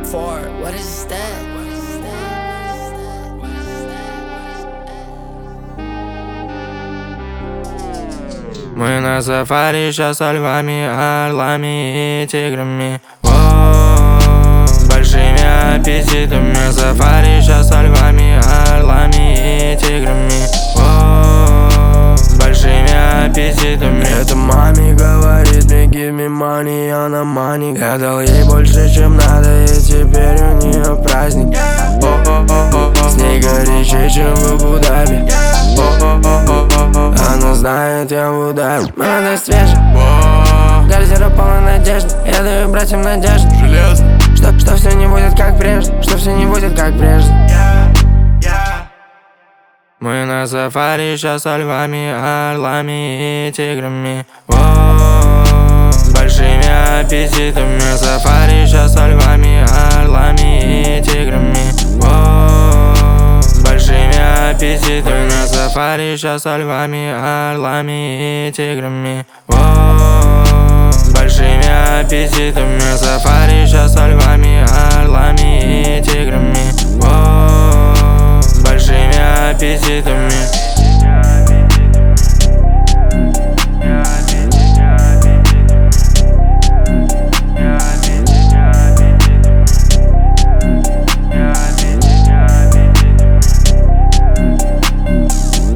for? What is that? Мы на сафари щас со львами, орлами и тиграми. С большими аппетитами. Сафари щас со львами, орлами и тиграми. С большими аппетитами. Это маме говорит мне give me money, она маник. Я дал ей больше, чем надо, и теперь у нее праздник. С ней горячее, чем в Абу-Даби. Она знает, я в ударе. Молодой свежий, гардероб полный надежды. Я даю братьям надежду, что все не будет как прежде, что все не будет как прежде. Мы на сафари щас со львами, орлами и тиграми. С большими аппетитами. Сафари щас со львами, орлами и тиграми. С большими аппетитами. На сафари щас со львами, орлами и тиграми. С большими аппетитами. Сафари щас со львами,